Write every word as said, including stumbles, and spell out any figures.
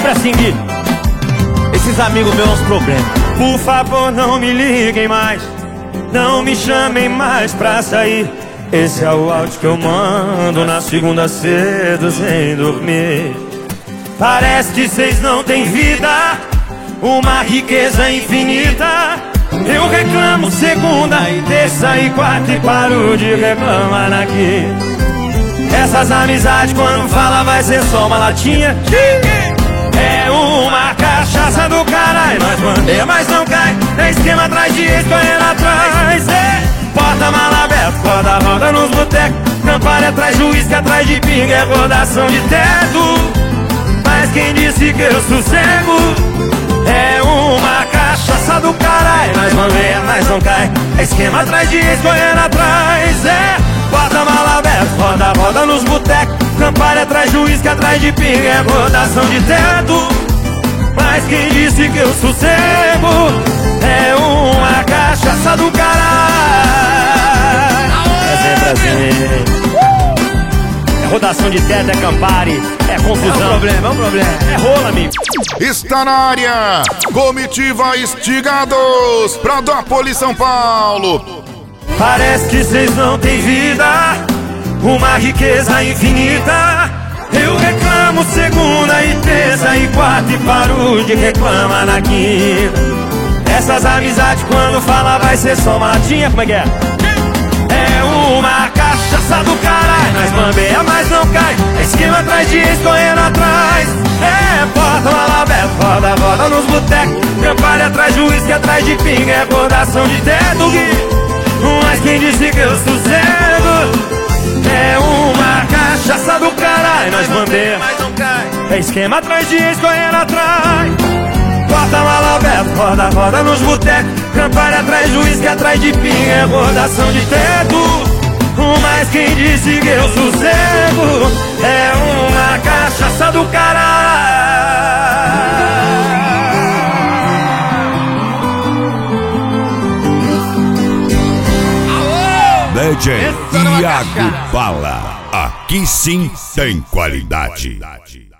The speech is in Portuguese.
sempre assim, Gui. Esses amigos meus, uns problemas. Por favor, não me liguem mais, não me chamem mais pra sair. Esse é o áudio que eu mando na segunda cedo sem dormir. Parece que vocês não têm vida, uma riqueza infinita. Eu reclamo segunda e terça e quarta e paro de reclamar aqui. Essas amizades quando fala vai ser só uma latinha. É uma cachaça do caralho. Nós bandeia, mas não cai. É esquema atrás de ex, correndo atrás. É porta-mala aberto, roda, roda nos botecos. Campari atrás de uísque, atrás de pinga. É rodação de teto. Mas quem disse que eu sossego? É uma cachaça do caralho. Nós bandeia, mas não cai. É esquema atrás de ex, correndo atrás. É porta-mala aberto, roda, roda nos botecos. Campari atrás de uísque, atrás de pinga. É rodação de teto. Mas quem disse que eu sossego? É uma cachaça do caralho. É sempre assim. É rodação de teto, é Campari, é confusão. É um problema, é um problema. É rola, amigo. Está na área, Comitiva Estigados, Pradópolis, São Paulo. Parece que vocês não têm vida, uma riqueza infinita. Eu reclamo segunda e terça e quarta e paro de reclamar na quinta. Essas amizades quando fala vai ser só uma latinha. Como é que é? É uma cachaça do caralho. Nós bambeia, mas não cai. É esquema atrás de ex, correndo atrás. É porta-mala aberta, roda, roda nos botecos. Campari atrás de uísque, atrás de pinga. É rodação de teto. Mas quem disse que eu sossego? É uma cachaça do caralho. Nós bandeia, mas não cai. É esquema atrás de ex, correndo atrás. Porta-mala aberto, roda, roda nos botecos. Campari atrás de uísque, atrás de pinga. É rodação de teto. Mas quem disse que eu sossego? É uma cachaça do caralho. D J Iago Bala, aqui sim tem qualidade.